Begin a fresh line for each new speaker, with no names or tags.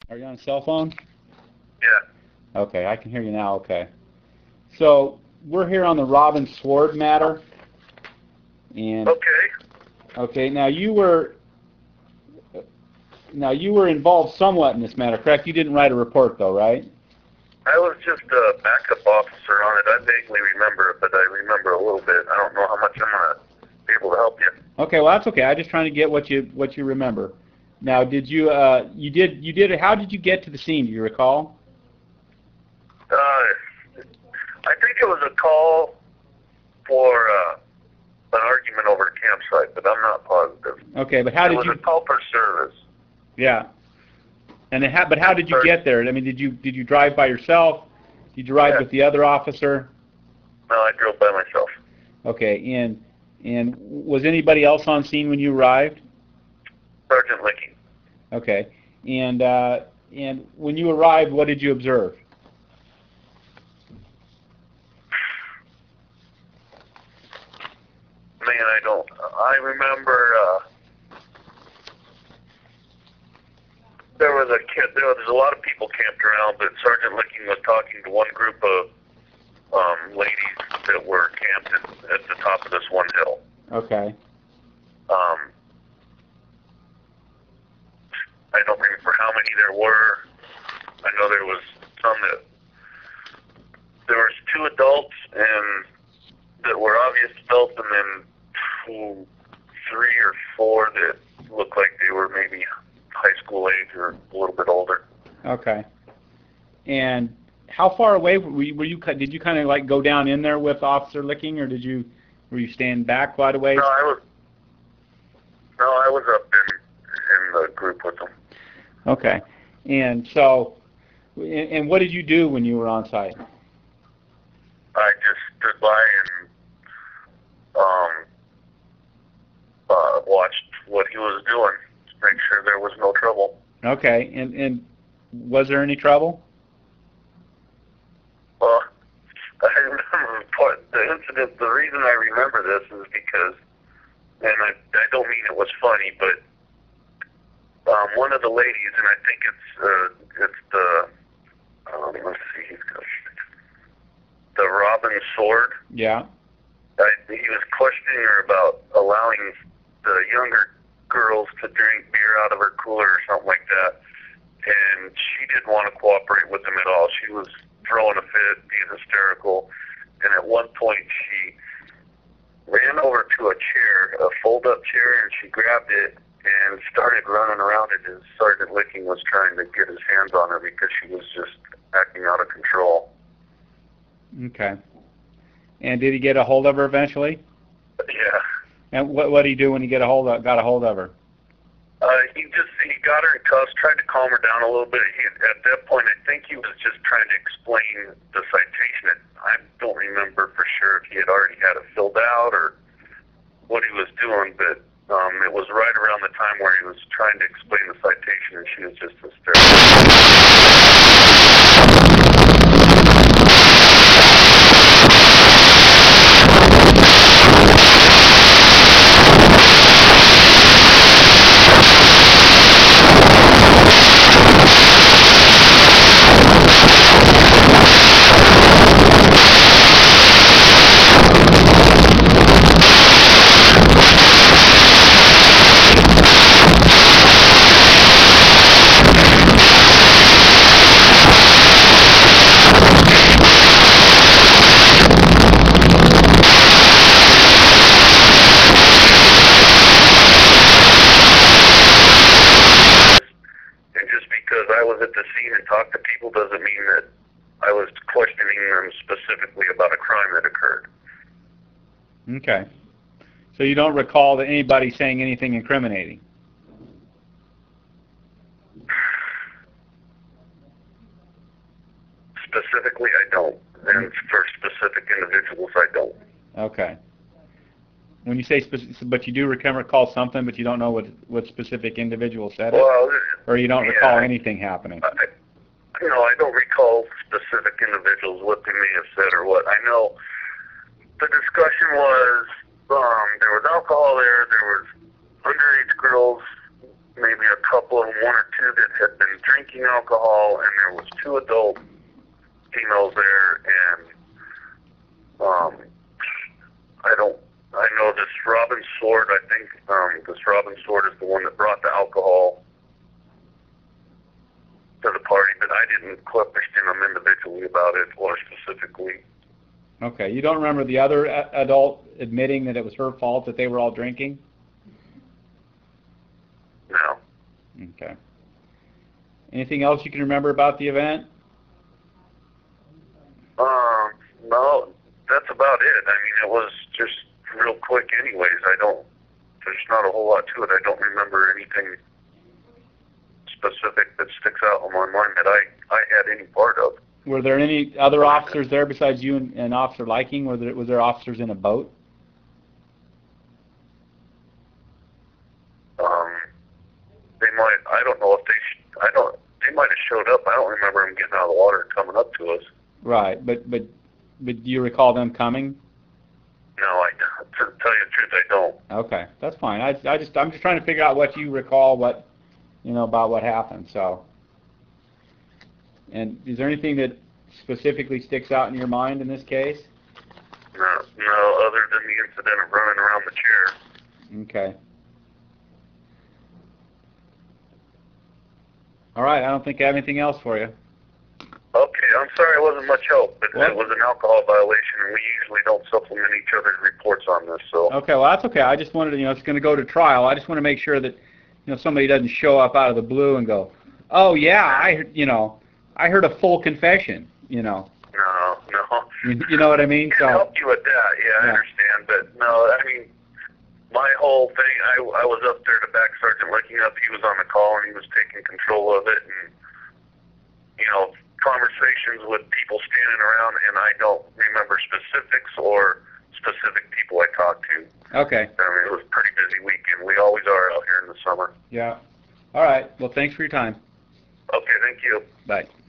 Are you on a cell phone?
Yeah.
Okay, I can hear you now. Okay. So we're here on the Robin Sword matter. And
Okay.
Now you were involved somewhat in this matter, correct? You didn't write a report though, right?
I was just a backup officer on it. I vaguely remember it, but I remember a little bit. I don't know how much I'm gonna be able to help you.
Okay, well that's okay. I'm just trying to get what you remember. Now, did you how did you get to the scene? Do you recall?
I think it was a call for an argument over a campsite, but I'm not positive.
Okay, but how did you?
It was a call for service.
Yeah. And but how did you get there? I mean, did you drive by yourself? Did you ride with the other officer?
No, I drove by myself.
Okay, and was anybody else on scene when you arrived?
Sergeant Licking.
Okay, and when you arrived, what did you observe?
Man, I remember there was a lot of people camped around, but Sergeant Licking was talking to one group of ladies that were camped at the top of this one hill.
Okay.
I don't remember how many there were. I know there was there was 2 adults and that were obvious adults, and then 3 or 4 that looked like they were maybe high school age or a little bit older.
Okay. And how far away were you? Did you kind of like go down in there with Officer Licking, or were you staying back quite a ways?
No, I was up in the group with them.
Okay. And so, and what did you do when you were on site?
I just stood by and watched what he was doing to make sure there was no trouble.
Okay. And was there any trouble?
Well, I remember the incident. The reason I remember this is because, and I don't mean it was funny, but one of the ladies, and I think it's the let's see, the Robin Sword.
Yeah.
He was questioning her about allowing the younger girls to drink beer out of her cooler or something like that, and she didn't want to cooperate with him at all. She was throwing a fit, being hysterical, and at one point she ran over to a chair, a fold-up chair, and she grabbed it and started running around it as Sergeant Licking was trying to get his hands on her because she was just acting out of control.
Okay. And did he get a hold of her eventually?
Yeah.
And what did he do when he got a hold of her?
He got her in cuffs, tried to calm her down a little bit. At that point, I think he was just trying to explain the citation. I don't remember for sure if he had already had it filled out or what he was doing, but it was right around the time where he was trying to explain the citation, and she was just hysterical. I was at the scene and talked to people doesn't mean that I was questioning them specifically about a crime that occurred.
Okay. So you don't recall that anybody saying anything incriminating?
Specifically, I don't. And for specific individuals, I don't.
Okay. When you say but you do recall something, but you don't know what specific individual said it?
Well,
or you don't recall anything happening?
I don't recall specific individuals, what they may have said or what. I know the discussion was there was alcohol there was underage girls maybe a couple of them, one or two that had been drinking alcohol, and there was 2 adult females there, and I know this Robin Sword, I think this Robin Sword is the one that brought the alcohol to the party, but I didn't question them individually about it or specifically.
Okay, you don't remember the other adult admitting that it was her fault that they were all drinking?
No.
Okay. Anything else you can remember about the event?
No, that's about it. I mean, it was just real quick anyways. There's not a whole lot to it. I don't remember anything specific that sticks out on my mind that I had any part of.
Were there any other officers there besides you and Officer Liking? Was there officers in a boat?
They might. I don't know if they might have showed up. I don't remember them getting out of the water and coming up to us.
Right, but do you recall them coming?
No, to tell you the truth, I don't.
Okay, that's fine. I'm just trying to figure out what you recall, about what happened. So, and is there anything that specifically sticks out in your mind in this case?
No, other than the incident of running around the chair.
Okay. All right, I don't think I have anything else for you.
Okay, I'm sorry it wasn't much help, but it was an alcohol violation, and we usually don't supplement each other's reports on this, so.
Okay, well, that's okay. I just wanted to, it's going to go to trial. I just want to make sure that, somebody doesn't show up out of the blue and go, oh, yeah, I heard a full confession,
No.
You know what I mean?
I can help you with that, yeah, I understand, but no, I mean, my whole thing, I was up there to back Sergeant Licking up. He was on the call, and he was taking control of it, and, conversations with people standing around, and I don't remember specifics or specific people I talked to.
Okay.
I mean, it was a pretty busy weekend. We always are out here in the summer.
Yeah. All right. Well, thanks for your time.
Okay, thank you.
Bye.